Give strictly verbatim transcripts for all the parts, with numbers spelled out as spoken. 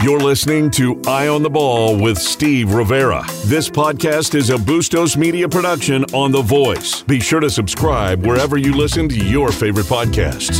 You're listening to Eye on the Ball with Steve Rivera. This podcast is a Bustos Media production on The Voice. Be sure to subscribe wherever you listen to your favorite podcasts.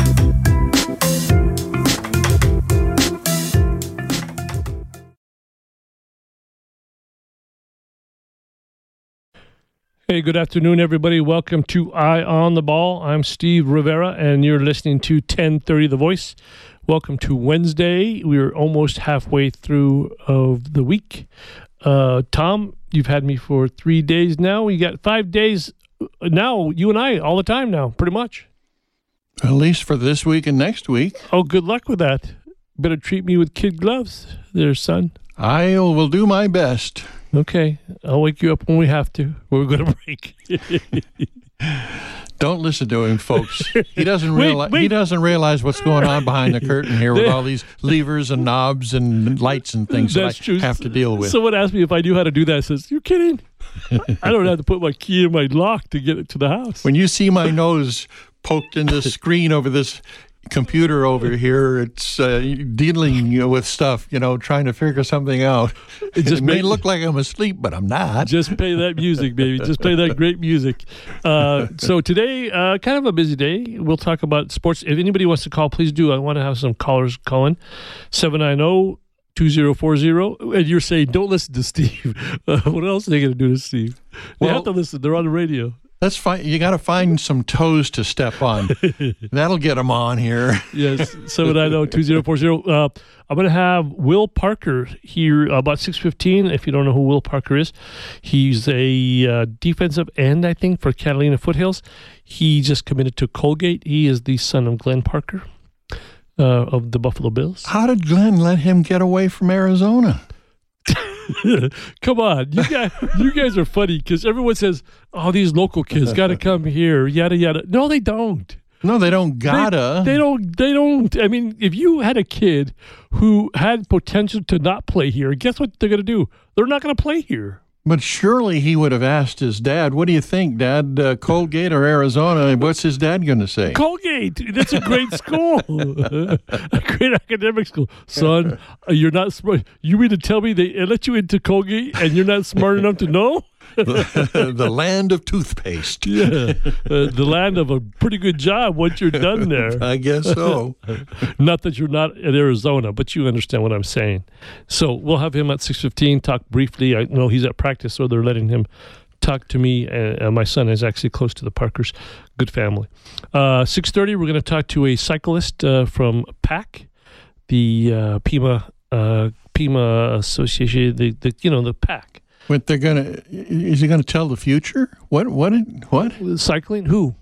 Hey, good afternoon, everybody. Welcome to Eye on the Ball. I'm Steve Rivera, and you're listening to ten thirty The Voice. Welcome to Wednesday. We're almost halfway through of the week. Uh, Tom, you've had me for three days now. We got five days now, you and I, all the time now, pretty much. At least for this week and next week. Oh, good luck with that. Better treat me with kid gloves there, son. I will do my best. Okay. I'll wake you up when we have to. We're going to break. Don't listen to him, folks. He doesn't Wait, realize wait. he doesn't realize what's going on behind the curtain here with all these levers and knobs and lights and things That's that I true. have to deal with. Someone asked me if I knew how to do that. I says, "You're kidding? I don't have to put my key in my lock to get it to the house." When you see my nose poked in the screen over this computer over here, it's uh, dealing with stuff, you know, trying to figure something out. It just may make- look like I'm asleep, but I'm not. Just play that music, baby. Just play that great music. Uh, so today, uh, kind of a busy day. We'll talk about sports. If anybody wants to call, please do. I want to have some callers calling. seven nine zero, two zero four zero. And you're saying, don't listen to Steve. Uh, what else are they going to do to Steve? They Well- have to listen. They're on the radio. That's fine. You got to find some toes to step on. That'll get them on here. Yes, seven nine zero, two zero four zero. Uh, I'm going to have Will Parker here about six fifteen. If you don't know who Will Parker is, he's a uh, defensive end, I think, for Catalina Foothills. He just committed to Colgate. He is the son of Glenn Parker uh, of the Buffalo Bills. How did Glenn let him get away from Arizona? Come on, you guys, you guys are funny because everyone says, "Oh, these local kids got to come here." Yada yada. No, they don't. No, they don't gotta. They, they don't. They don't. I mean, if you had a kid who had potential to not play here, guess what they're going to do? They're not going to play here. But surely he would have asked his dad, "What do you think, Dad? Uh, Colgate or Arizona?" What's his dad going to say? Colgate. That's a great school, a great academic school. Son, you're not smart. You mean to tell me they let you into Colgate and you're not smart enough to know? The land of toothpaste. Yeah, uh, the land of a pretty good job once you're done there. I guess so. Not that you're not at Arizona, but you understand what I'm saying. So we'll have him at six fifteen, talk briefly. I know he's at practice, so they're letting him talk to me. Uh, my son is actually close to the Parkers. Good family. Uh, six thirty, we're going to talk to a cyclist uh, from PAC, the uh, Pima uh, Pima Association, the, the you know, the PAC. What they're gonna? Is he gonna tell the future? What? What? What? Cycling? Who?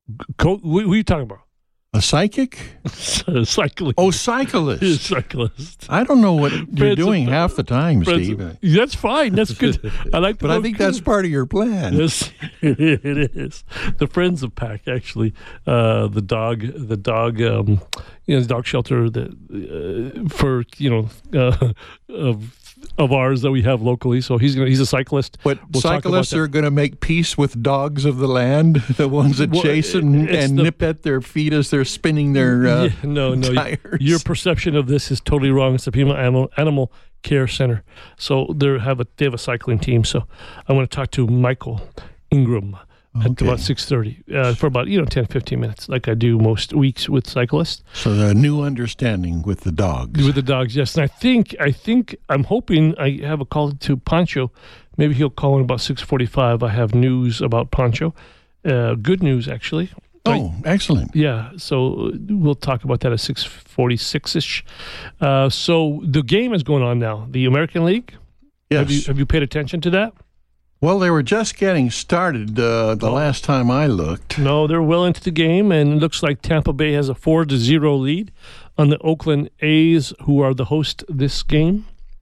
Co- who, who are you talking about? A psychic? Cycling. Oh, cyclist. Cyclist. I don't know what you're Friends doing of- half the time, Friends- Steve. That's fine. That's good. I like. But I think that's part of your plan. Yes, it is. The Friends of PAC, actually, uh, the dog, the dog, um, you know, the dog shelter that uh, for you know uh, of of ours that we have locally. So he's gonna he's a cyclist. But We'll talk about cyclists that. are going to make peace with dogs of the land, the ones that Well, chase and, it's and the- nip at their feet as they're spinning their uh, Yeah, no, no. tires. Your perception of this is totally wrong. It's the Pima Animal, Animal Care Center. So they have a they have a cycling team. So I want to talk to Michael Ingram at Okay. about six thirty uh, for about you know ten, fifteen minutes, like I do most weeks with cyclists. So the new understanding with the dogs. With the dogs, yes. And I think, I think, I'm hoping I have a call to Pancho. Maybe he'll call in about six forty-five. I have news about Pancho. Uh, good news, actually. Oh, excellent. Yeah, so we'll talk about that at six forty-six-ish. Uh, so the game is going on now. The American League. Yes. Have you, have you paid attention to that? Well, they were just getting started uh, the last time I looked. No, they're well into the game, and it looks like Tampa Bay has a four to zero lead on the Oakland A's, who are the host this game.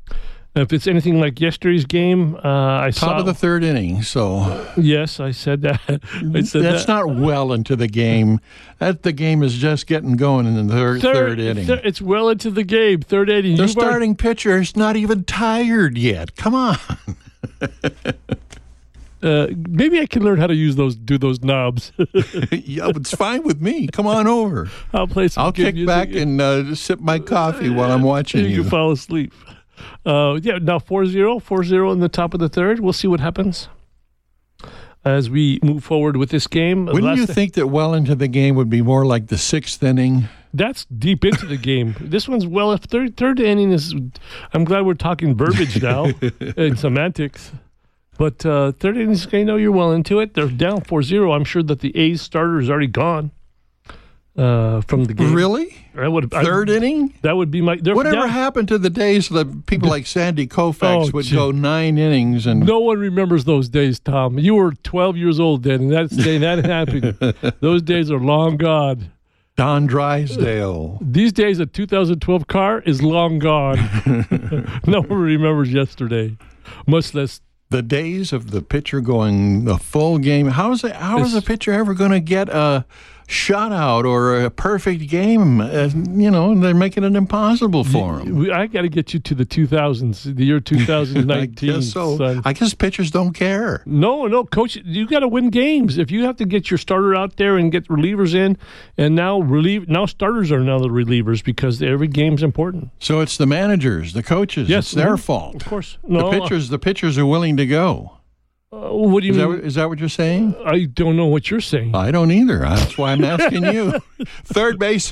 If it's anything like yesterday's game, uh, I Top saw... of the third inning, so Yes, I said that. I said that's that. not well into the game. That the game is just getting going in the third, third inning. thir- it's well into the game. Third inning. The You've already- starting pitcher is not even tired yet. Come on. Uh, maybe I can learn how to use those, do those knobs. Yeah, it's fine with me. Come on over. I'll play some I'll good kick music. back and uh, sip my coffee while I'm watching You you. can fall asleep. Uh, yeah, now four zero, four zero in the top of the third. We'll see what happens as we move forward with this game. Wouldn't Last you think that well into the game would be more like the sixth inning? That's deep into the game. This one's well. If third third inning is, I'm glad we're talking verbiage now and semantics. But uh, third inning, I know you're well into it. They're down four zero. I'm sure that the A's starter is already gone uh, from the game. Really? I would, Third I, inning? That would be my. Whatever down, happened to the days that people like Sandy Koufax Oh, would gee. go nine innings and No one remembers those days, Tom. You were twelve years old then, and that's day that happened. Those days are long gone. Don Drysdale. These days, a two thousand twelve car is long gone. No one remembers yesterday, much less. The days of the pitcher going the full game. How is it? How is a pitcher ever going to get a shutout or a perfect game? Uh, you know, they're making it impossible for him. We- I got to get you to the two thousands, the year two thousand nineteen. I guess so. son. I guess pitchers don't care. No, no, coach, you got to win games. If you have to get your starter out there and get relievers in, and now relieve now starters are now the relievers because every game's important. So it's the managers, the coaches. Yes, it's their mhm. fault. Of course. The No, pitchers, the pitchers are willing to go. Uh, what do you Is that, mean? what- is that what you're saying? I don't know what you're saying. I don't either. That's why I'm asking you. Third base,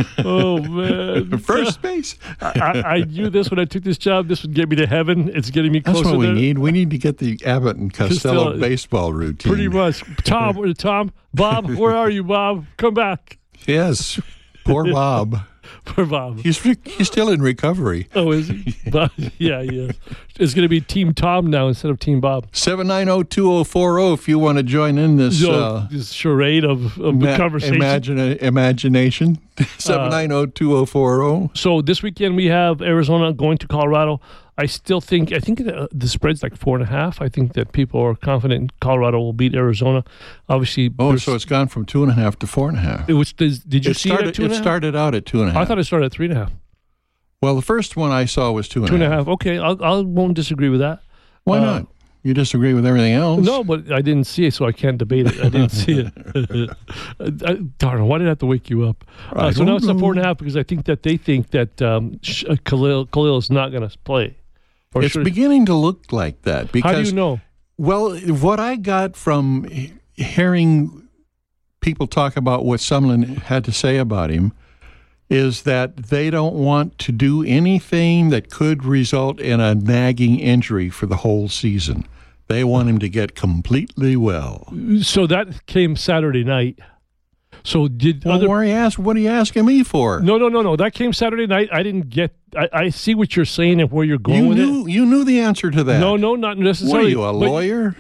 Oh man, first base. I, I knew this when I took this job. This would get me to heaven. It's getting me That's closer. what we there. need. We need to get the Abbott and Costello Costello. baseball routine. Pretty much. Tom, or Tom, Bob, where are you, Bob? Come back Yes. Poor Bob. for Bob. He's he's still in recovery. Oh, is he? Bob, yeah, yeah. It's going to be Team Tom now instead of Team Bob. seven nine zero, two zero four zero if you want to join in this So, uh, this charade of, of the ma- conversation. imagine, imagination. seven nine zero, two zero four zero. So this weekend we have Arizona going to Colorado. I still think I think the, the spread's like four and a half. I think that people are confident Colorado will beat Arizona. Obviously, Oh, there's- so it's gone from two and a half to four and a half. it was. Did you It see it started, at two it and a half? started out at two and a half. I thought it started at three and a half. Well, the first one I saw was two and Two and a a half. half. Okay, I'll, I won't disagree with that. Why Uh, not? You disagree with everything else? No, but I didn't see it, so I can't debate it. I didn't see it. I, darn, why did I have to wake you up? Uh, I so now don't it's a know. four and a half because I think that they think that um, Sh- uh, Khalil, Khalil is not going to play. Or It's should- beginning to look like that because how do you know? Well, what I got from he- hearing people talk about what Sumlin had to say about him is that they don't want to do anything that could result in a nagging injury for the whole season. They want him to get completely well. So that came Saturday night. So did Well, other? what are you ask, what are you asking me for? No, no, no, no. That came Saturday night. I didn't get. I, I see what you're saying and where you're going you with knew you knew the answer to it. that. No, no, not What are necessarily. you, a But- lawyer?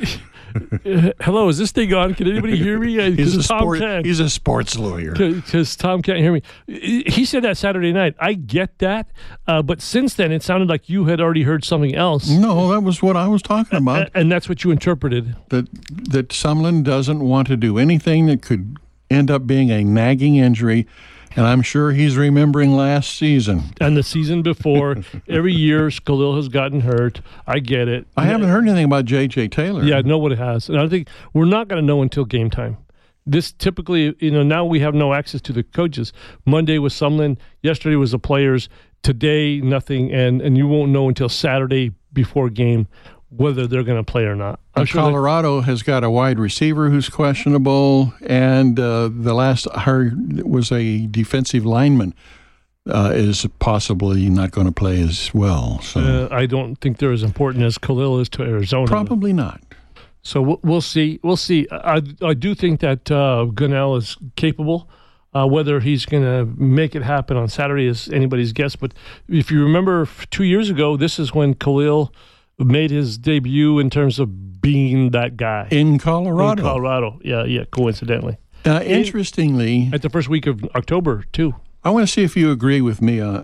Uh, hello, is this thing on? Can anybody hear me? Uh, He's a 'cause Tom sport, can. he's a sports lawyer. Because Tom can't hear me. He said that Saturday night. I get that. Uh, but since then, it sounded like you had already heard something else. No, that was what I was talking about. A- And that's what you interpreted. that that Sumlin doesn't want to do anything that could end up being a nagging injury, and I'm sure he's remembering last season. And the season before, every year, Khalil has gotten hurt. I get it. I haven't heard anything about J J. Taylor. Yeah, nobody has. And I think we're not going to know until game time. This typically, you know, now we have no access to the coaches. Monday was Sumlin. Yesterday was the players. Today, nothing. And, and you won't know until Saturday before game whether they're going to play or not. I'm Uh, sure that- Colorado has got a wide receiver who's questionable, and uh, the last I heard was a defensive lineman uh, is possibly not going to play as well. So Uh, I don't think they're as important as Khalil is to Arizona. probably not. So we'll, we'll see. We'll see. I, I do think that uh, Gunnell is capable. Uh, whether he's going to make it happen on Saturday is anybody's guess. But if you remember f- two years ago, this is when Khalil made his debut in terms of being that guy. In In Colorado. Colorado. Yeah, yeah, coincidentally. Uh, interestingly, At the first week of October, too. I want to see if you agree with me uh,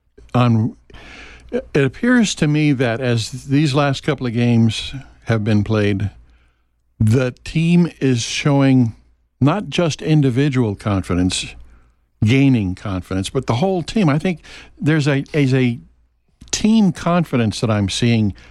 on. It appears to me that as these last couple of games have been played, the team is showing not just individual confidence, gaining confidence, but the whole team. I think there's a is a team confidence that I'm seeing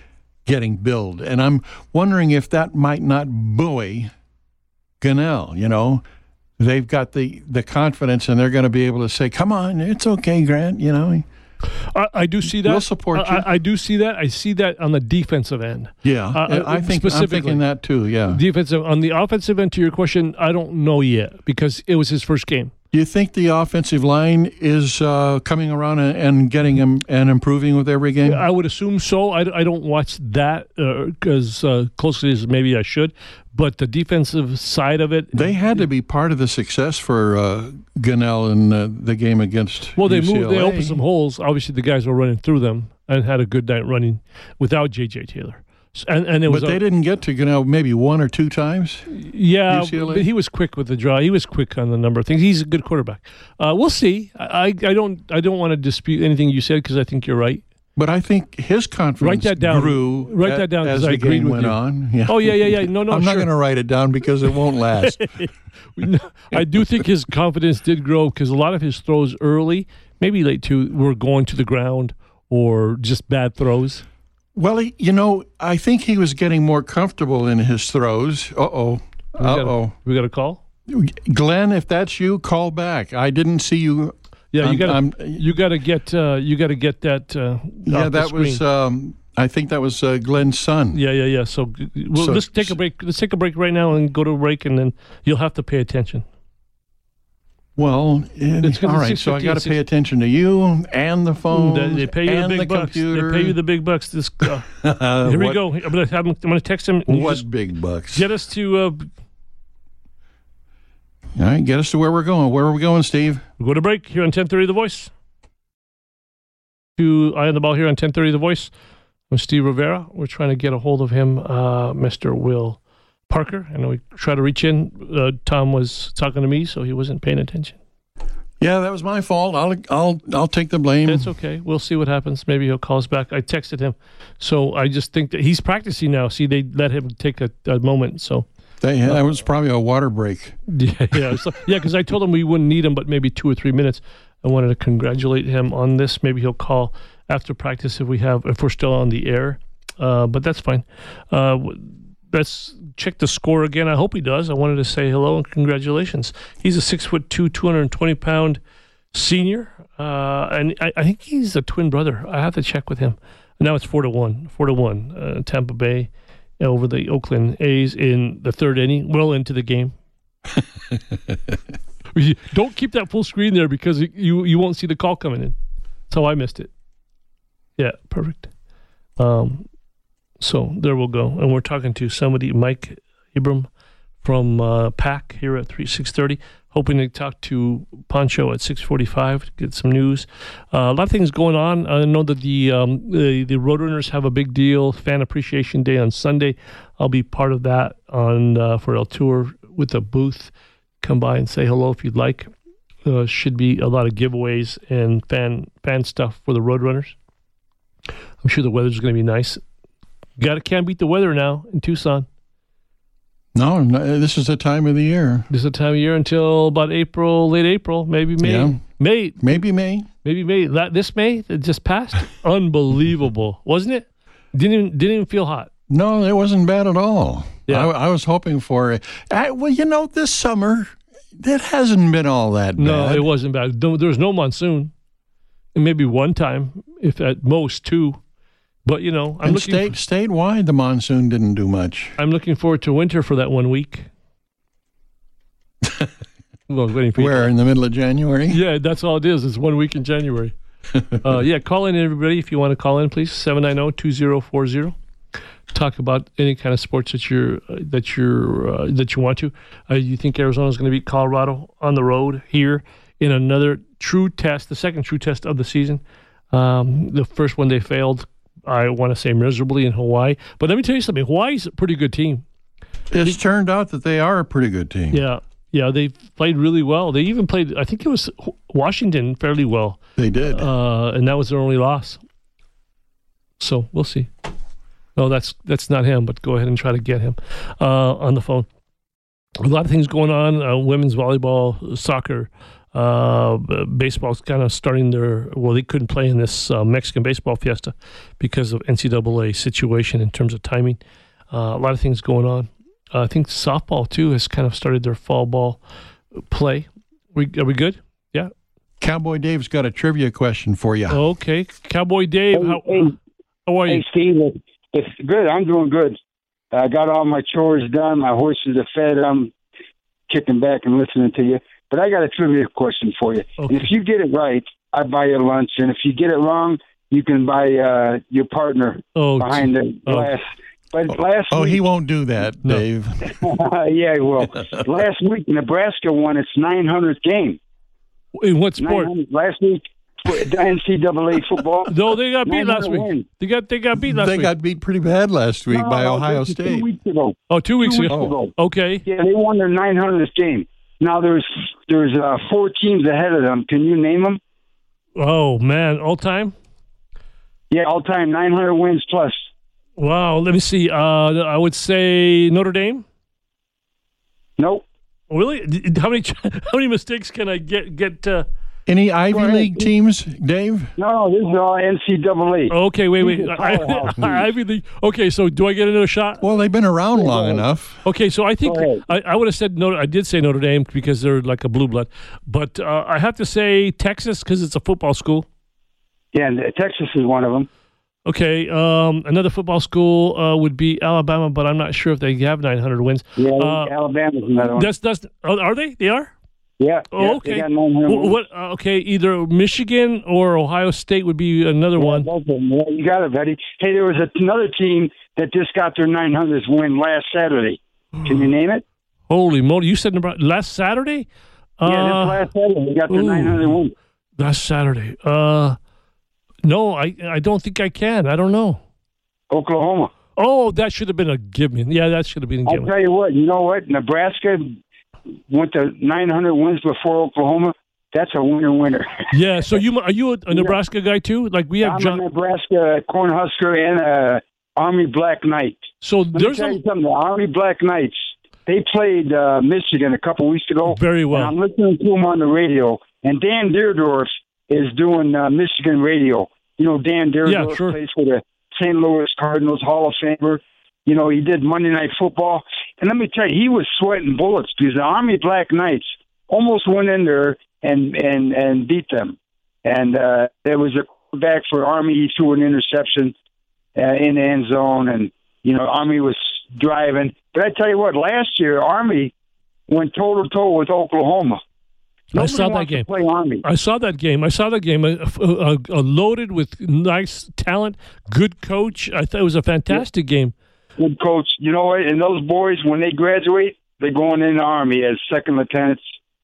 getting billed. And I'm wondering if that might not buoy Gunnell, you know. They've got the, the confidence, and they're going to be able to say, come on, it's okay, Grant, you know. I, I do see that. We'll support you. I, I do see that. I see that on the defensive end. Yeah, uh, I think I'm thinking that too, yeah. Defensive. On the offensive end, to your question, I don't know yet because it was his first game. Do you think the offensive line is uh, coming around and, and getting him and improving with every game? I would assume so. I, I don't watch that uh, as uh, closely as maybe I should. But the defensive side of it, they had to be part of the success for uh, Gunnell in uh, the game against well, they U C L A. moved, they opened some holes. Obviously, the guys were running through them and had a good night running without J J Taylor. And, and it was but they a, didn't get to Gunnell maybe one or two times. Yeah, U C L A? but he was quick with the draw. He was quick on the number of things. He's a good quarterback. Uh, we'll see. I, I don't I don't want to dispute anything you said because I think you're right. But I think his confidence write that down. grew write at, that down as I the agreed game with went you. on. Yeah. Oh, yeah, yeah, yeah. No, no, I'm sure. not going to write it down because it won't last. I do think his confidence did grow because a lot of his throws early, maybe late too, were going to the ground or just bad throws. Well, he, you know, I think he was getting more comfortable in his throws. Uh-oh. Uh-oh. We got a call? Glenn, if that's you, call back. I didn't see you. Yeah, you I'm, got I'm, you got to get uh, you got to get that. Uh, yeah, off that the was. Um, I think that was uh, Glenn's son. Yeah, yeah, yeah. So, well, So- let's take a break. Let's take a break right now and go to a break, and then you'll have to pay attention. Well, it, It's 'cause all it's right. So I six got to fifteen, pay attention to you and the phone They, they pay you and the the big bucks. computer. They pay you the big bucks. This uh, Uh, here we what- go. I'm gonna have him, I'm gonna text him. And you What just big bucks? get us to uh, All right, get us to where we're going. Where are we going, Steve? go to break here on ten thirty The Voice. To Eye on the Ball here on ten thirty The Voice. I'm Steve Rivera. We're trying to get a hold of him, uh, Mister Will Parker. I know we try to reach in. Uh, Tom was talking to me, so he wasn't paying attention. Yeah, that was my fault. I'll I'll I'll take the blame. It's okay. We'll see what happens. Maybe he'll call us back. I texted him. So I just think that he's practicing now. See, they let him take a, a moment. So They, that was probably a water break. yeah, yeah, so, yeah. Because I told him we wouldn't need him, but maybe two or three minutes. I wanted to congratulate him on this. Maybe he'll call after practice if we have if we're still on the air. Uh, but that's fine. Uh, let's check the score again. I hope he does. I wanted to say hello and congratulations. He's a six foot two, two hundred twenty pound senior, uh, and I, I think he's a twin brother. I have to check with him. Now it's four to one. Four to one. Uh, Tampa Bay over the Oakland A's in the third inning, well into the game. Don't keep that full screen there because you you won't see the call coming in. That's how I missed it. Yeah, perfect. Um, so there we'll go. And we're talking to somebody, Mike Abram from uh, P A C here at three six thirty. Hoping to talk to Pancho at six forty-five to get some news. Uh, a lot of things going on. I know that the um, the, the Roadrunners have a big deal, Fan Appreciation Day on Sunday. I'll be part of that on uh, for El Tour with a booth. Come by and say hello if you'd like. Uh, should be a lot of giveaways and fan fan stuff for the Roadrunners. I'm sure the weather's going to be nice. Got to can't beat the weather now in Tucson. No, no, this is the time of the year. This is the time of year until about April, late April, maybe May. Yeah. May, Maybe May. maybe May. That this May that just passed, unbelievable, wasn't it? Didn't even, didn't even feel hot. No, it wasn't bad at all. Yeah. I, I was hoping for it. I, well, you know, this summer, it hasn't been all that No, bad. it wasn't bad. No, there was no monsoon, and maybe one time, if at most two. But you know, I'm and looking. state statewide, the monsoon didn't do much. I'm looking forward to winter for that one week. Well, I was waiting for you. Where, in the middle of January? Yeah, that's all it is. It's one week in January. uh, yeah, call in, everybody, if you want to call in, please. seven nine zero, two zero four zero. Talk about any kind of sports that you're uh, that you're uh, that you want to. Uh, you think Arizona's going to beat Colorado on the road here in another true test, the second true test of the season. Um, the first one they failed, I want to say miserably in Hawaii. But let me tell you something. Hawaii's a pretty good team. It's turned out that they are a pretty good team. Yeah. Yeah, they played really well. They even played, I think it was Washington fairly well. They did. Uh, and that was their only loss. So we'll see. No, that's that's not him, but go ahead and try to get him uh, on the phone. A lot of things going on, uh, women's volleyball, soccer, Uh, baseball's kind of starting their, well, they couldn't play in this uh, Mexican baseball fiesta because of N C double A situation in terms of timing. Uh, a lot of things going on. Uh, I think softball, too, has kind of started their fall ball play. We, are we good? Yeah. Cowboy Dave's got a trivia question for you. Okay. Cowboy Dave, Hey, how, hey, how are you? hey, Steve. it- It's good. I'm doing good. I got all my chores done. My horses are fed. I'm kicking back and listening to you. But I got a trivia question for you. Okay. And if you get it right, I buy you lunch. And if you get it wrong, you can buy uh, your partner Oh, behind the oh. glass. But last Oh, week, he won't do that, No. Dave. yeah, well, last week Nebraska won its nine hundredth game. In what sport? nine hundred Last week, the N C double A football. No, they got beat last nine hundred week. wins. They got they got beat last They week. got beat pretty bad last week No, by no, Ohio this is State. Two weeks ago. oh, two weeks Two weeks ago. ago. Okay. Yeah, they won their nine hundredth game. Now there's there's uh, four teams ahead of them. Can you name them? Oh man, all time. Yeah, all time nine hundred wins plus. Wow. Let me see. Uh, I would say Notre Dame. Nope. Really? D- How many how many mistakes can I get get? Uh... Any Ivy ahead. League teams, Dave? No, no, this is all N C double A. Okay, wait, wait. These are I, powerhouse I, I really, okay, so do I get another shot? Well, they've been around long ahead. enough. Okay, so I think Go ahead. I, I would have said Notre. I did say Notre Dame because they're like a blue blood, but uh, I have to say Texas because it's a football school. Yeah, and Texas is one of them. Okay, um, another football school uh, would be Alabama, but I'm not sure if they have nine hundred wins. Yeah, Uh, Alabama's another one. That's that's. Oh, are they? They are. Yeah. Oh, yeah, okay. They got nine hundred Wh- wins. What? Uh, okay, either Michigan or Ohio State would be another Yeah, one. both of them. Yeah, you got it, buddy. Hey, there was a, another team that just got their nine hundredth win last Saturday. Can you name it? Holy moly! You said Nebraska last Saturday. Yeah, Uh, this last Saturday they got their ooh. nine hundred win. last Saturday. Uh, no, I I don't think I can. I don't know. Oklahoma. Oh, that should have been a given. Yeah, that should have been a I'll given. tell you what. You know what? Nebraska went to nine hundred wins before Oklahoma. That's a winner winner. Yeah. So you are you a, a Nebraska guy too? Like we have I'm a John. Nebraska Cornhusker and a Army Black Knight. So Let me there's tell a you something. The Army Black Knights, they played uh, Michigan a couple weeks ago. very And well. I'm listening to them on the radio, and Dan Deerdorf is doing uh, Michigan radio. You know, Dan Deerdorf Yeah, sure. plays for the Saint Louis Cardinals, Hall of Famer. You know, he did Monday Night Football. And let me tell you, he was sweating bullets because the Army Black Knights almost went in there and, and, and beat them. And uh, there was a quarterback for Army. He threw an interception uh, in the end zone, and, you know, Army was driving. But I tell you what, last year, Army went toe-to-toe with Oklahoma. I saw that wants to game. play Army. I saw that game. I saw that game. Uh, uh, uh, loaded with nice talent, good coach. I thought it was a fantastic game. Good coach. You know what? And those boys, when they graduate, they're going in the Army as second lieutenants.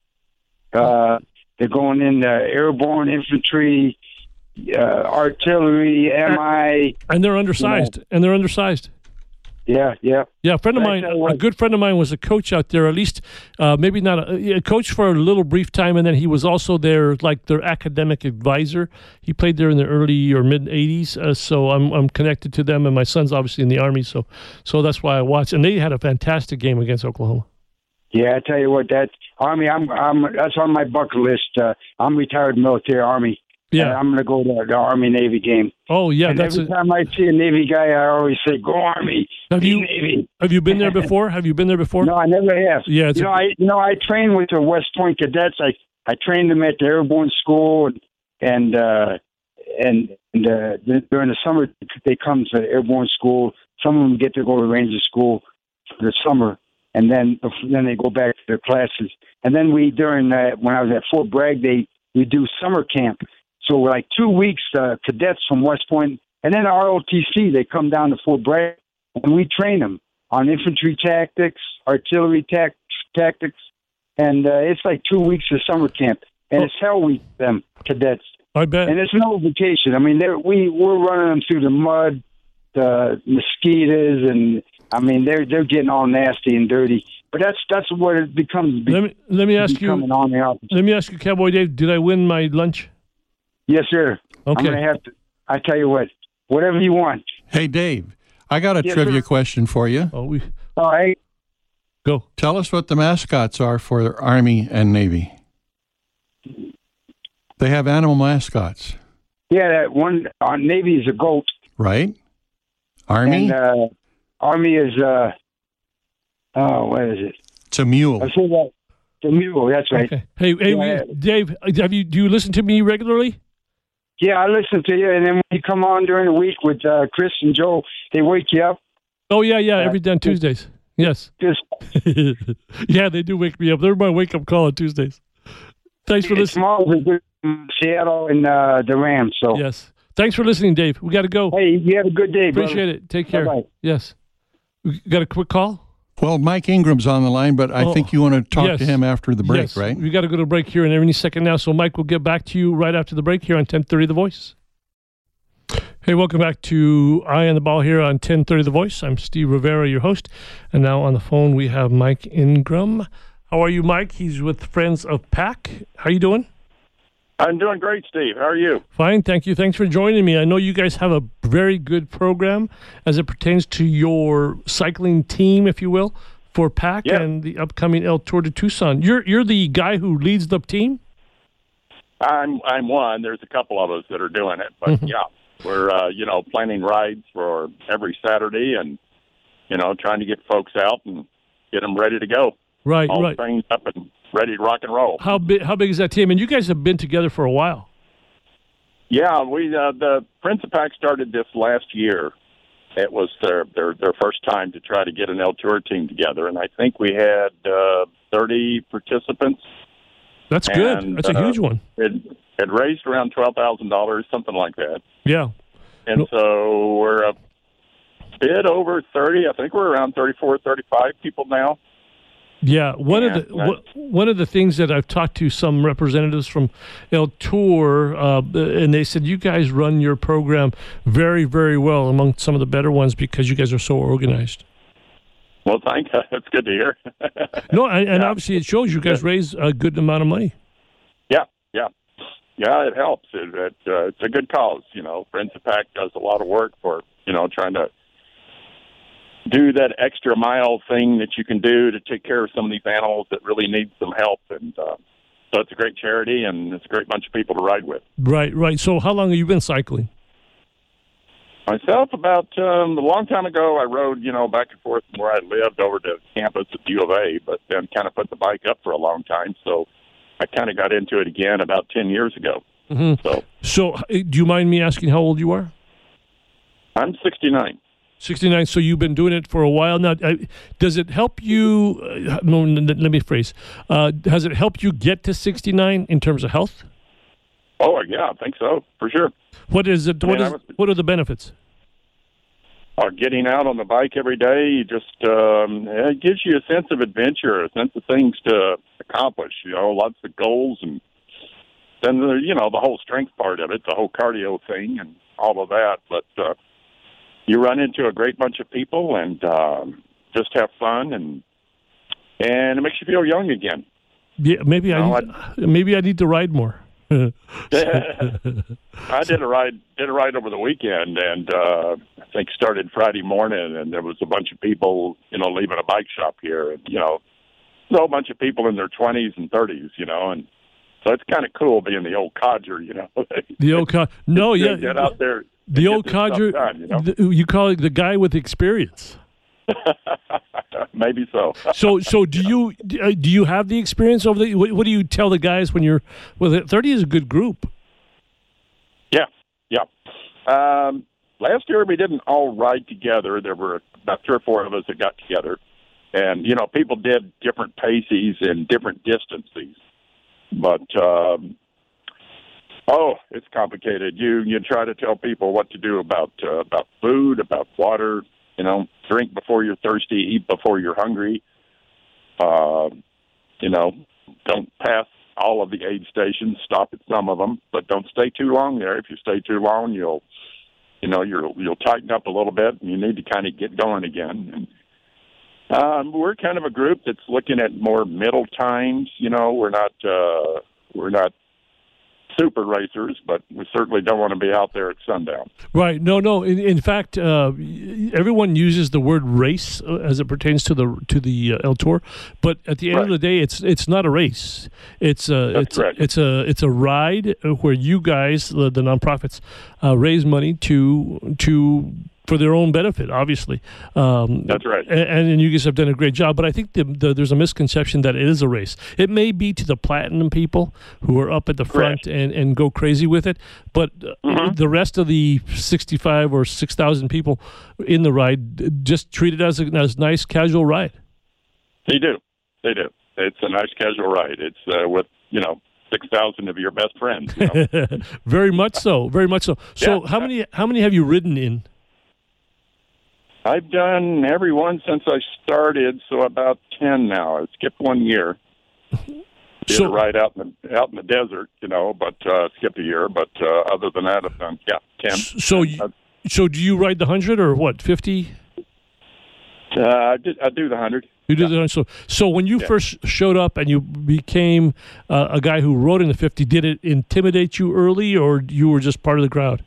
Uh, they're going in the airborne infantry, uh, artillery, M I. And they're undersized. And they're undersized. Yeah, yeah. Yeah, a friend of But I mine, tell you a what- good friend of mine was a coach out there, at least uh, maybe not a, a coach for a little brief time, and then he was also their like their academic advisor. He played there in the early or mid eighties, uh, so I'm I'm connected to them, and my son's obviously in the Army, so so that's why I watched. And they had a fantastic game against Oklahoma. Yeah, I tell you what, that Army, I'm, I'm, that's on my bucket list. Uh, I'm retired military Army. Yeah. And I'm going to go to the Army Navy game. Oh yeah, and that's every a, time I see a Navy guy, I always say, "Go Army, Have be you- Navy." have you been there before? Have you been there before? No, I never have. Yeah, it's you a- know, I you know I trained with the West Point cadets. I I trained them at the airborne school, and and uh, and, and uh, during the summer they come to the airborne school. Some of them get to go to Ranger school for the summer, and then then they go back to their classes. And then we during uh, when I was at Fort Bragg, they we do summer camp. So like two weeks, uh, cadets from West Point, and then R O T C, they come down to Fort Bragg, and we train them on infantry tactics, artillery tac- tactics, and uh, it's like two weeks of summer camp, and Oh. it's hell week for them cadets, I bet. and it's no vacation. I mean, they're, we we're running them through the mud, the mosquitoes, and I mean they're they're getting all nasty and dirty. But that's that's what it becomes. let me let me ask becoming you. on the office. Let me ask you, Cowboy Dave. Did I win my lunch? Yes, sir. I'm Okay. gonna have to. I tell you what, whatever you want. Hey, Dave, I got a Yes, trivia sir. question for you. Oh, we All right. go. Tell us what the mascots are for the Army and Navy. They have animal mascots, Yeah, that one on Navy is a goat, right? Army? and uh, Army is uh, oh, what is it? It's a mule. I say that the mule. That's right. Okay. Hey, hey, Yeah. we, Dave, have you do you listen to me regularly? Yeah, I listen to you, and then when you come on during the week with uh, Chris and Joe, they wake you up. Oh yeah, yeah, every day on Tuesdays. Yes. Just Yeah, they do wake me up. They're my wake up call on Tuesdays. Thanks for listening. Small is good from Seattle and uh, the Rams. So Yes. Thanks for listening, Dave. We got to go. hey, you have a good day. Appreciate brother. it. Take care. Bye-bye. Yes. We got a quick call? Well, Mike Ingram's on the line, but I Oh, think you want to talk yes. to him after the break, Yes. right? We got to go to break here in any second now. So, Mike, we'll get back to you right after the break here on ten thirty The Voice. Hey, welcome back to Eye on the Ball here on ten thirty The Voice. I'm Steve Rivera, your host. And now on the phone, we have Mike Ingram. How are you, Mike? He's with Friends of Pack. How you doing? I'm doing great, Steve. How are you? Fine, thank you. Thanks for joining me. I know you guys have a very good program as it pertains to your cycling team, if you will, for Pack Yeah. and the upcoming El Tour de Tucson. You're you're the guy who leads the team? I'm I'm one. There's a couple of us that are doing it, but yeah, we're uh, you know planning rides for every Saturday, and you know trying to get folks out and get them ready to go, Right, all right. trained up and ready to rock and roll. How big how big is that team? And you guys have been together for a while. Yeah, we uh, the Prince of Pack started this last year. It was their, their their first time to try to get an El Tour team together, and I think we had uh, thirty participants. That's good. And, That's a uh, huge one. It it raised around twelve thousand dollars, something like that. Yeah. And No- so we're a bit over thirty. I think we're around thirty-four, thirty-five people now. Yeah, one Yeah, of the that's- wh- one of the things that I've talked to some representatives from El Tour, uh, and they said you guys run your program very, very well among some of the better ones because you guys are so organized. Well, thank you. That's good to hear. No, and, and Yeah. obviously it shows you guys raise a good amount of money. yeah, yeah. Yeah, it helps. It, it, uh, it's a good cause. You know, Friends of Pack does a lot of work for, you know, trying to do that extra mile thing that you can do to take care of some of these animals that really need some help. And uh, so it's a great charity, and it's a great bunch of people to ride with. Right, right. So how long have you been cycling? Myself, about um, a long time ago, I rode, you know, back and forth from where I lived over to campus at U of A, but then kind of put the bike up for a long time. So I kind of got into it again about ten years ago. Mm-hmm. So So uh, do you mind me asking how old you are? I'm sixty-nine. sixty-nine. So you've been doing it for a while now. Uh, does it help you? Uh, no, n- n- let me phrase. Uh, has it helped you get to sixty-nine in terms of health? Oh, yeah, I think so, for sure. What is it? I What mean, I is? was- What are the benefits? Uh, getting out on the bike every day, you just um, it gives you a sense of adventure, a sense of things to accomplish. You know, lots of goals, and then the, you know the whole strength part of it, the whole cardio thing, and all of that. But uh, you run into a great bunch of people, and um, just have fun, and and it makes you feel young again. Yeah, maybe No, I need, maybe I need to ride more. I did a ride did a ride over the weekend, and uh, I think started Friday morning, and there was a bunch of people, you know, leaving a bike shop here, and you know, a whole bunch of people in their twenties and thirties, you know, and so it's kind of cool being the old codger, you know. The old cod. No, yeah, get out there. and the get old this stuff codger. done, you know? the- you call it the guy with experience. Maybe so. So, so do you uh, do you have the experience over the? What, what do you tell the guys when you're? Well, thirty is a good group. Yeah, yeah. Um, last year we didn't all ride together. There were about three or four of us that got together, and you know, people did different paces and different distances. But um, oh, it's complicated. You you try to tell people what to do about uh, about food, about water. You know, drink before you're thirsty, eat before you're hungry. Uh, you know, don't pass all of the aid stations. Stop at some of them, but don't stay too long there. If you stay too long, you'll, you know, you'll you'll tighten up a little bit, and you need to kind of get going again. And, um, we're kind of a group that's looking at more middle times. You know, we're not uh, we're not super racers, but we certainly don't want to be out there at sundown. Right. No, no. In, in fact, uh, everyone uses the word race uh, as it pertains to the to the uh, El Tour, but at the end Right. of the day, it's it's not a race. It's a That's it's correct. it's a it's a ride where you guys, the, the nonprofits, uh, raise money to to. for their own benefit, obviously. Um, That's right. And, and you guys have done a great job. But I think the, the, there's a misconception that it is a race. It may be to the platinum people who are up at the front and, and go crazy with it. But uh, Mm-hmm. the rest of the sixty-five or six thousand people in the ride just treat it as a as nice, casual ride. They do. They do. It's a nice casual ride. It's uh, with, you know, six thousand of your best friends. You know? Very much so. Very much so. So Yeah. how many how many have you ridden in? I've done every one since I started, so about ten now. I skipped one year. Did So- a ride out in the out in the desert, you know, but uh, skipped a year. But uh, other than that, I've done yeah ten. So you, so do you ride the hundred or what? Fifty? Uh, I did. I do the hundred. You do the so so when you Yeah. first showed up and you became uh, a guy who rode in the fifty, did it intimidate you early, or you were just part of the crowd?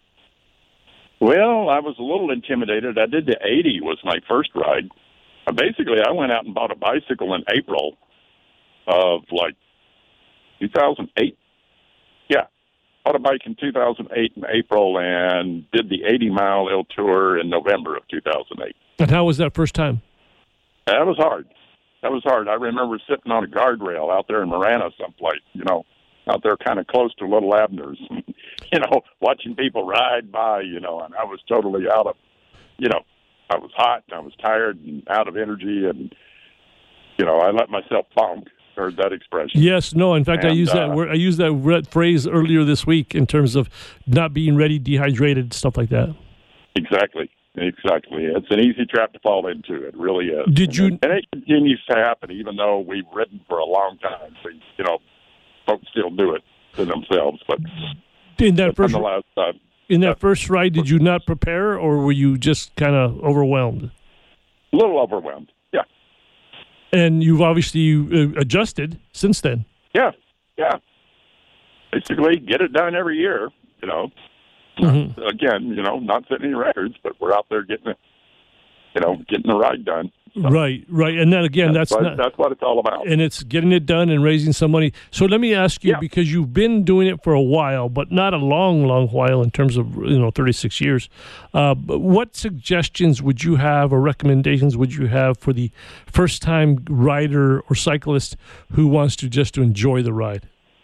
Well, I was a little intimidated. I did the eighty was my first ride. Uh, basically, I went out and bought a bicycle in April of like two thousand eight. Yeah, bought a bike in two thousand eight in April and did the eighty mile El Tour in November of two thousand eight. And how was that first time? That was hard. That was hard. I remember sitting on a guardrail out there in Marana someplace, you know, out there kind of close to Little Abner's, you know, watching people ride by, you know, and I was totally out of, you know, I was hot and I was tired and out of energy and, you know, I let myself bonk. Heard that expression. Yes, no. In fact, I And, used that uh, word, I used that re- phrase earlier this week in terms of not being ready, dehydrated, stuff like that. Exactly. Exactly. It's an easy trap to fall into. It really is. Did and you- It, and it continues to happen, even though we've ridden for a long time. So, you know, folks still do it to themselves. But In that first nonetheless, uh, in that first ride, did you not prepare, or were you just kind of overwhelmed? a little overwhelmed. Yeah. And you've obviously uh, adjusted since then. Yeah. Yeah. Basically, get it done every year, you know. Mhm. Again, you know, not setting any records, but we're out there getting it, you know, getting the ride done. So Right, right. And then again, that's, what, not. that's what it's all about. And it's getting it done and raising some money. So let me ask you, Yeah. because you've been doing it for a while, but not a long, long while in terms of, you know, thirty-six years. Uh, but what suggestions would you have or recommendations would you have for the first-time rider or cyclist who wants to just to enjoy the ride?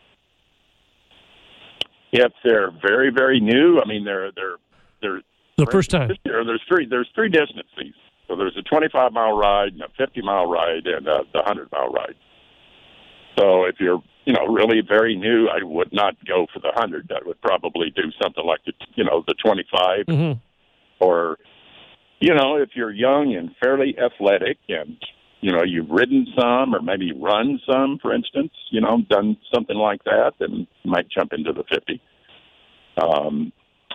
If they're very, very new, I mean, they're they're they're The first time. This year, there's three there's three distances. So there's a twenty-five mile ride, and a fifty mile ride, and a, the one hundred mile ride. So if you're you know really very new, I would not go for the one hundred. I would probably do something like the you know the twenty-five, Mm-hmm. or you know if you're young and fairly athletic, and you know you've ridden some or maybe run some, for instance, you know done something like that, then you might jump into the fifty. Um,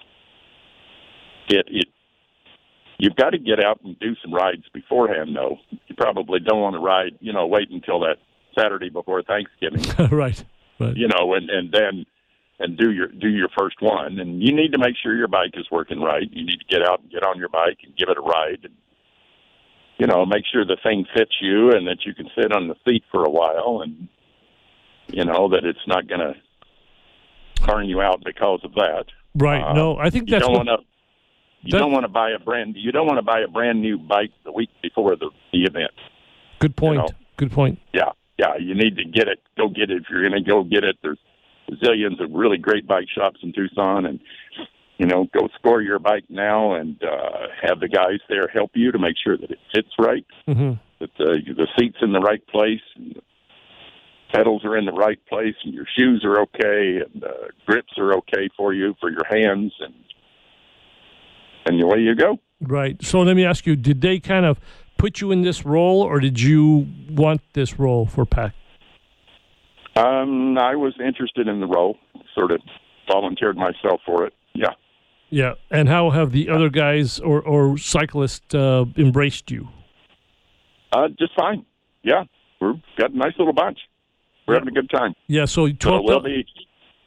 it it. You've got to get out and do some rides beforehand, though. You probably don't want to ride, you know, wait until that Saturday before Thanksgiving, Right, right. you know, and, and then and do your do your first one. And you need to make sure your bike is working right. You need to get out and get on your bike and give it a ride. And, you know, make sure the thing fits you and that you can sit on the seat for a while and, you know, that it's not going to turn you out because of that. Right. Uh, no, I think You that's don't what, want to. You that- don't want to buy a brand. You don't want to buy a brand new bike the week before the, the event. good point. you know. Good point. Yeah, yeah. You need to get it. Go get it if you're going to go get it. There's zillions of really great bike shops in Tucson, and you know, go score your bike now and uh, have the guys there help you to make sure that it fits right, Mm-hmm. that the the seat's in the right place, and the pedals are in the right place, and your shoes are okay, and uh, grips are okay for you for your hands, and and away you go. Right. So let me ask you, did they kind of put you in this role, or did you want this role for PAC? Um, I was interested in the role, sort of volunteered myself for it. Yeah. Yeah. And how have the other guys or, or cyclists uh, embraced you? Uh, just fine. Yeah. We've got a nice little bunch. We're having a good time. Yeah. So So twelve. we'll be,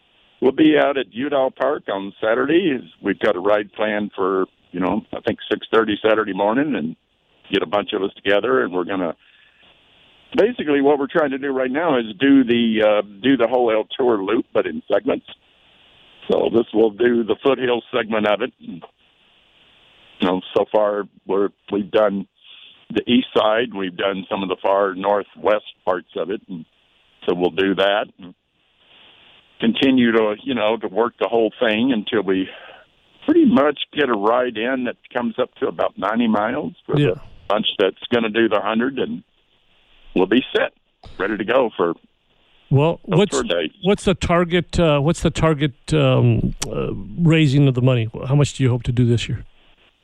we'll be out at Udall Park on Saturday. We've got a ride planned for, you know, I think six thirty Saturday morning, and get a bunch of us together, and we're going to, basically what we're trying to do right now is do the uh, do the whole L Tour loop, but in segments. So this will do the foothills segment of it. And, you know, so far we're, we've done the east side, we've done some of the far northwest parts of it, and so we'll do that and continue to, you know, to work the whole thing until we pretty much get a ride in that comes up to about ninety miles for yeah. the bunch that's going to do the one hundred, and we'll be set, ready to go for well. What's what's the target? Uh, what's the target um, uh, raising of the money? How much do you hope to do this year?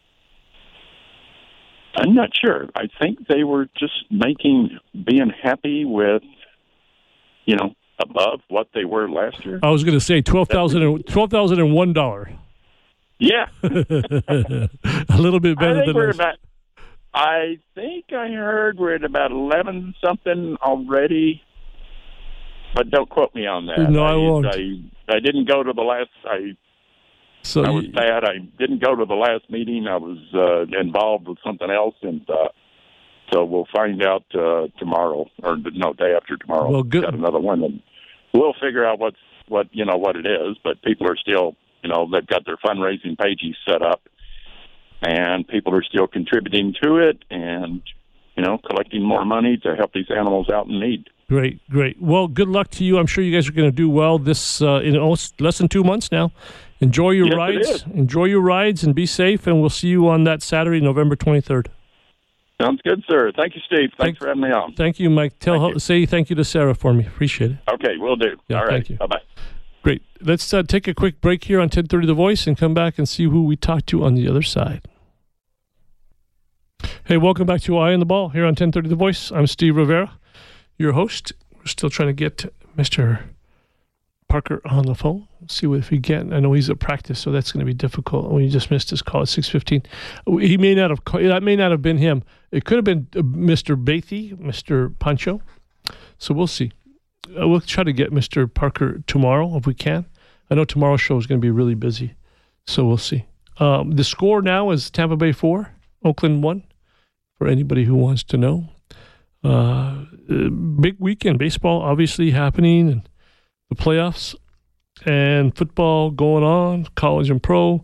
I'm not sure. I think they were just making, being happy with, you know, above what they were last year. I was going to say twelve thousand twelve thousand and one dollar. Yeah, a little bit better I think than we're us. about. I think I heard we're at about eleven something already, but don't quote me on that. No, I, I won't. I, I didn't go to the last. I so I was you, bad. I didn't go to the last meeting. I was uh, involved with something else, and uh, so we'll find out uh, tomorrow, or no, day after tomorrow. Well, good. Got another one, and we'll figure out what's what you know what it is. But people are still, you know, they've got their fundraising pages set up. And people are still contributing to it and, you know, collecting more money to help these animals out in need. Great, great. Well, good luck to you. I'm sure you guys are going to do well this uh, in almost less than two months now. Enjoy your yes, rides. Enjoy your rides and be safe. And we'll see you on that Saturday, November twenty-third. Sounds good, sir. Thank you, Steve. Thanks thank, for having me on. Thank you, Mike. Tell thank you. Say thank you to Sarah for me. Appreciate it. Okay, will do. Yeah, All right. Thank you. Bye-bye. Great. Let's uh, take a quick break here on ten thirty The Voice and come back and see who we talk to on the other side. Hey, welcome back to Eye on the Ball here on ten thirty The Voice. I'm Steve Rivera, your host. We're still trying to get Mister Parker on the phone. See if we can. I know he's at practice, so that's going to be difficult. We just missed his call at six fifteen. He may not have called, that may not have been him. It could have been Mister Bathy, Mister Pancho. So we'll see. Uh, we'll try to get Mister Parker tomorrow if we can. I know tomorrow's show is going to be really busy, so we'll see. Um, the score now is Tampa Bay four, Oakland one, for anybody who wants to know. Uh, big weekend. Baseball obviously happening, and the playoffs, and football going on, college and pro,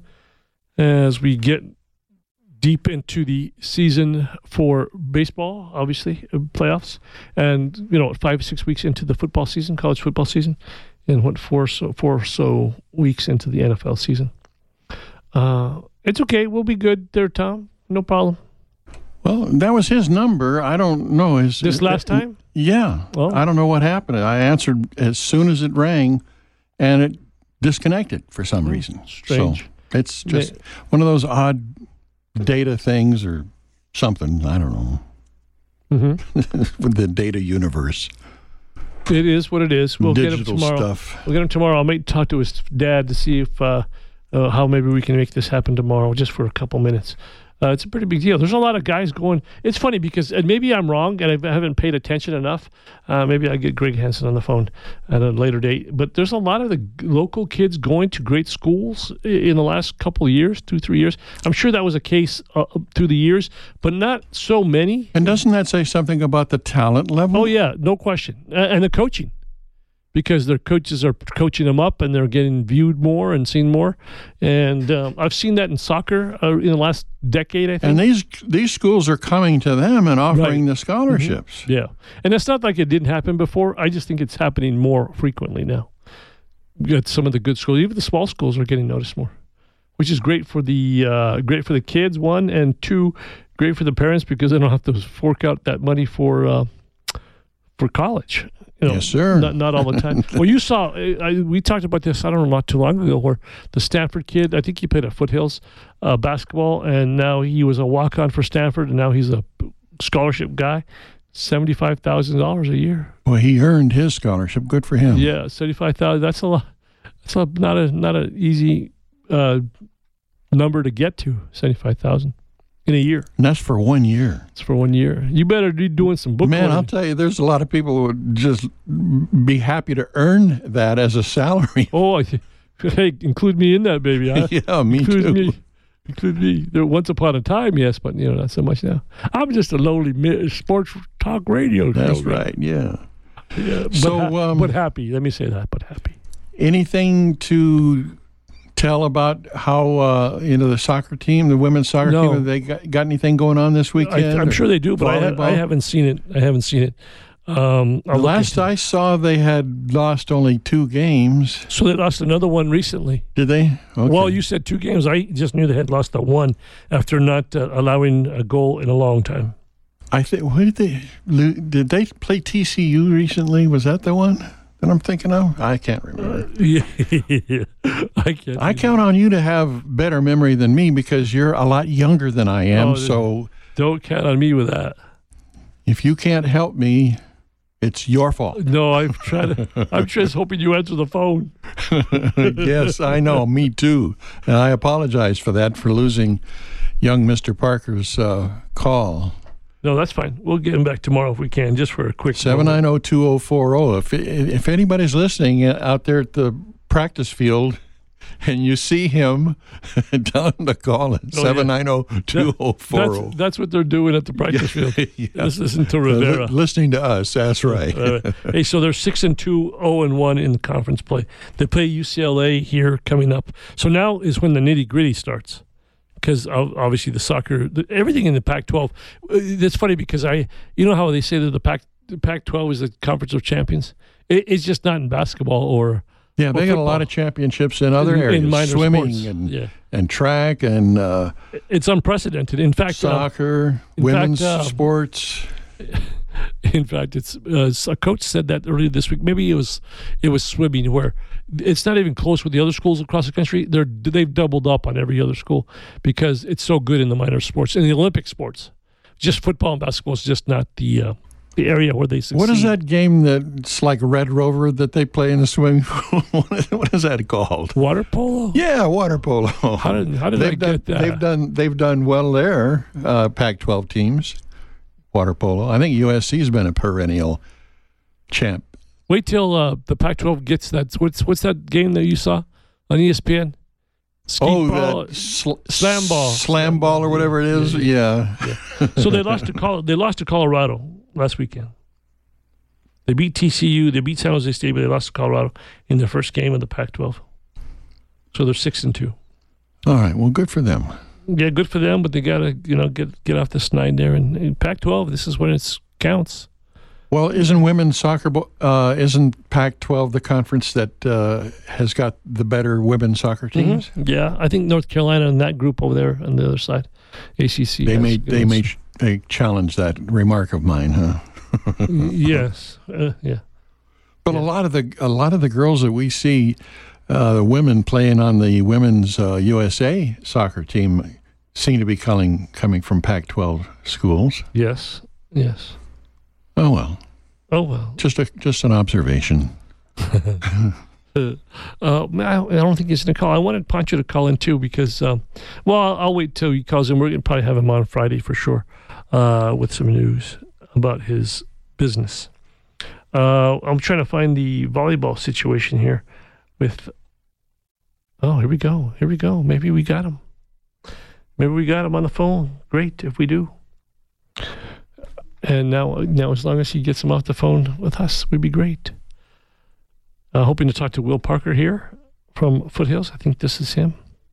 as we get deep into the season for baseball, obviously, uh, playoffs, and, you know, five, six weeks into the football season, college football season, and what, four so four or so weeks into the N F L season. Uh, it's okay. We'll be good there, Tom. No problem. Well, that was his number. I don't know. His, this last uh, time? Yeah. Oh. I don't know what happened. I answered as soon as it rang, and it disconnected for some reason. Strange. So it's just one of those odd data things or something. I don't know. Mm-hmm. With the data universe. It is what it is. We'll Digital get him tomorrow. Stuff. We'll get him tomorrow. I'll make talk to his dad to see if uh, uh, how maybe we can make this happen tomorrow, just for a couple minutes. Uh, it's a pretty big deal. There's a lot of guys going. It's funny because, and maybe I'm wrong and I haven't paid attention enough. Uh, maybe I get Greg Hansen on the phone at a later date. But there's a lot of the local kids going to great schools in the last couple of years, two, three years. I'm sure that was a case uh, through the years, but not so many. And doesn't that say something about the talent level? Oh, yeah, no question. And the coaching. Because their coaches are coaching them up and they're getting viewed more and seen more. And um, I've seen that in soccer uh, in the last decade, I think. And these these schools are coming to them and offering right. the scholarships. Mm-hmm. Yeah. And it's not like it didn't happen before. I just think it's happening more frequently now. You got some of the good schools, even the small schools are getting noticed more, which is great for the uh, great for the kids, one, and two, great for the parents because they don't have to fork out that money for uh, for college. You know, yes, sir. Not, not all the time. Well, you saw, I, we talked about this, I don't know, not too long ago, where the Stanford kid, I think he played at Foothills uh, basketball, and now he was a walk-on for Stanford, and now he's a scholarship guy, seventy-five thousand dollars a year. Well, he earned his scholarship. Good for him. Yeah, seventy-five thousand dollars. That's a lot. That's a, not a not an easy uh, number to get to, seventy-five thousand dollars. In a year. And that's for one year. It's for one year. You better be doing some book Man, learning. I'll tell you, there's a lot of people who would just be happy to earn that as a salary. Oh, Hey, include me in that, baby. Huh? Yeah, me include too. Me. Include me. There, once upon a time, yes, but you know, not so much now. I'm just a lowly mi- sports talk radio. That's show, right. Yeah. Yeah, but So, ha- um, but happy. Let me say that. But happy. Anything to tell about how uh, you know the soccer team, the women's soccer No. team? Have they got, got anything going on this weekend? I, I'm or sure they do, but I, ha- volleyball? I haven't seen it. I haven't seen it. Um, I'll The look last into it. I saw, they had lost only two games. So they lost another one recently. Did they? Okay. Well, you said two games. I just knew they had lost the one after not uh, allowing a goal in a long time. I think. What did they? lo- Did they play T C U recently? Was that the one that I'm thinking of? I can't remember. Yeah, I can't. I count on you to have better memory than me because you're a lot younger than I am. Oh, so Don't count on me with that. if you can't help me, it's your fault. No, I'm trying to. I'm just hoping you answer the phone. Yes, I know. Me too. And I apologize for that, for losing young Mister Parker's uh, call. No, that's fine. We'll get him back tomorrow if we can, just for a quick. seven nine zero, two zero four zero. If if anybody's listening out there at the practice field and you see him, tell him to call it. Oh, yeah. seven nine zero, two zero four zero. That's, that's what they're doing at the practice field. Yeah. Let's listen to Uh, Rivera. li- listening to us, that's right. Uh, hey, so they're six and two, zero and one in the conference play. They play U C L A here coming up. So now is when the nitty gritty starts, because obviously the soccer, the, everything in the Pac twelve. Uh, it's funny because I, you know how they say that the Pac the Pac twelve is the conference of champions. It, it's just not in basketball or Yeah, they or got a football. lot of championships in other In- in areas, minor swimming sports. and Yeah. and track and uh, It's unprecedented. In fact, uh, soccer, in women's fact, uh, sports. In fact, it's uh, a coach said that earlier this week. Maybe it was it was swimming, where it's not even close with the other schools across the country. They're they've doubled up on every other school because it's so good in the minor sports, in the Olympic sports. Just football and basketball is just not the uh, the area where they succeed. What is that game that's like Red Rover that they play in the swimming pool? What is that called? Water polo? Yeah, water polo. How did how did they've I done, get that? They've done they've done well there. Uh, Pac twelve teams, water polo. I think U S C's been a perennial champ. Wait till uh, the Pac twelve gets that. What's what's that game that you saw on E S P N? Skeet Oh, ball. that sl- slam ball. slam ball, or whatever it is. Yeah. So they lost to Col- they lost to Colorado last weekend. They beat T C U, they beat San Jose State, but they lost to Colorado in their first game of the Pac twelve. So they're six and two. All right. Well, good for them. Yeah, good for them, but they gotta you know get get off the snide there. And, and Pac twelve, this is when it counts. Well, isn't women's soccer? bo- Uh, isn't Pac twelve the conference that uh, has got the better women's soccer teams? Mhm. Yeah, I think North Carolina and that group over there on the other side, A C C. They has may good they ones. may ch- they challenge that remark of mine, huh? Yes, uh, yeah. But a lot of the a lot of the girls that we see, uh, the women playing on the women's uh, U S A soccer team, seem to be coming coming from Pac twelve schools. Yes, yes. Oh well, Oh well. just a just an observation. Uh, uh, I I don't think he's going to call. I wanted Pancho to call in too because, um, well, I'll, I'll wait till he calls in. We're going to probably have him on Friday for sure uh, with some news about his business. Uh, I'm trying to find the volleyball situation here with. Oh, here we go. Here we go. Maybe we got him. Maybe we got him on the phone. Great if we do. And now, now as long as he gets him off the phone with us, we'd be great. Uh, hoping to talk to Will Parker here from Foothills. I think this is him.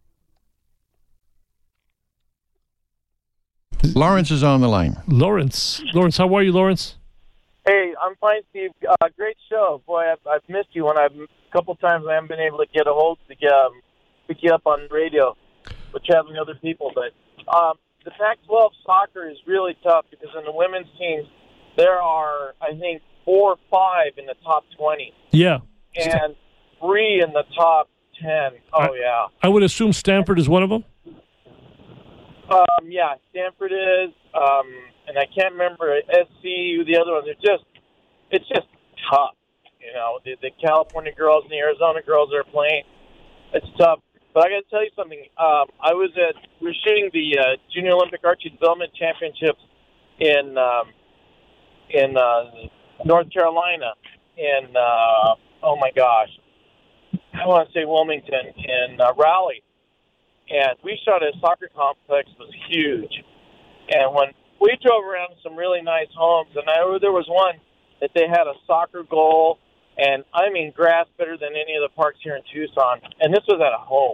Lawrence is on the line. Lawrence. Lawrence, how are you, Lawrence? Hey, I'm fine, Steve. Uh, great show. Boy, I've, I've missed you when I've a couple times I haven't been able to get a hold to get, um, pick you up on radio with traveling other people. But um, the Pac twelve soccer is really tough because in the women's teams, there are, I think, four or five in the top twenty. Yeah. And three in the top ten. Oh, I- yeah. I would assume Stanford is one of them. Um, yeah, Stanford is, um, and I can't remember S C who the other ones. They're just, it's just tough. You know, the, the California girls and the Arizona girls are playing. It's tough. But I got to tell you something. Um, I was at, we were shooting the uh, Junior Olympic Archery Development Championships in um, in uh, North Carolina, and uh, oh my gosh, I want to say Wilmington in uh, Raleigh, and we shot at a soccer complex that was huge. And when we drove around some really nice homes, and I there was one that they had a soccer goal, and I mean grass better than any of the parks here in Tucson. And this was at a home,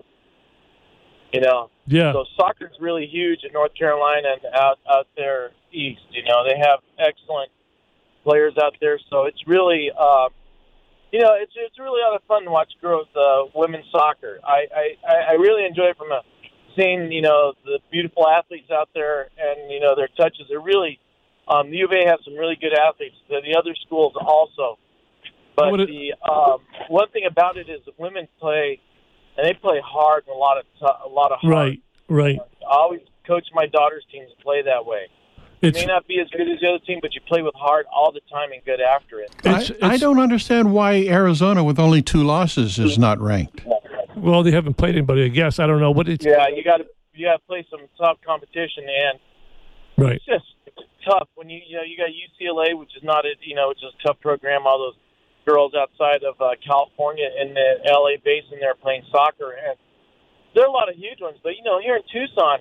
you know. Yeah. So soccer's really huge in North Carolina and out out there east. You know, they have excellent players out there. So it's really, uh, you know, it's it's really a lot of fun to watch girls, uh, women's soccer. I, I I really enjoy it from a seeing, you know, the beautiful athletes out there and, you know, their touches. They're really, um, the U of A has some really good athletes. The, the other schools also. But it, the um, one thing about it is the women play, and they play hard and a lot of t- a lot of hard. Right, right. I always coach my daughter's teams to play that way. It may not be as good as the other team, but you play with heart all the time and get after it. It's, I, it's, I don't understand why Arizona, with only two losses, is not ranked. Well, they haven't played anybody, I guess. I don't know. But it's, yeah, you got to you got to play some tough competition, and right. it's just tough when you you know you got U C L A, which is not a you know which is a tough program. All those girls outside of uh, California in the L A basin there playing soccer, and there are a lot of huge ones. But you know, here in Tucson,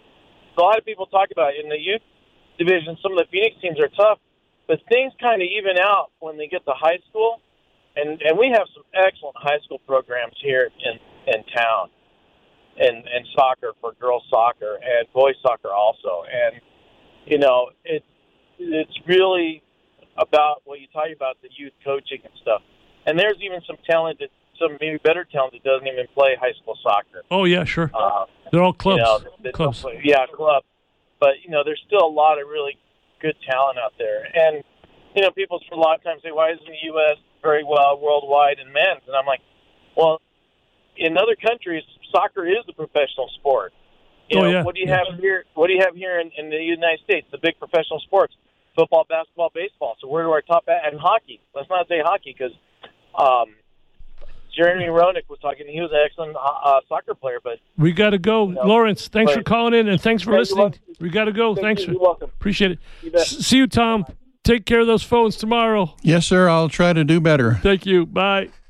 a lot of people talk about it. In the youth division, some of the Phoenix teams are tough, but things kind of even out when they get to high school. And and we have some excellent high school programs here in, in town, and and soccer for girls soccer and boys soccer also. And you know it it's really about what you talk about, the youth coaching and stuff. And there's even some talent that some maybe better talent that doesn't even play high school soccer. Oh yeah, sure. Uh, They're all clubs. You know, they clubs. Play, yeah, club. But you know, there's still a lot of really good talent out there. And you know, people for a lot of times say, "Why isn't the U S very well worldwide in men's?" And I'm like, well, in other countries, soccer is the professional sport. You oh, know, yeah. what do you yeah. have here? What do you have here in, in the United States? The big professional sports: football, basketball, baseball. So where do our top at? And hockey? Let's not say hockey because um, Jeremy Roenick was talking. He was an excellent uh, soccer player, but we got to go, you know, Lawrence. Thanks but, for calling in and thanks for yeah, listening. We got to go. Thank thanks. You. For, You're welcome. Appreciate it. You bet. S- see you, Tom. Take care of those phones tomorrow. Yes, sir. I'll try to do better. Thank you. Bye.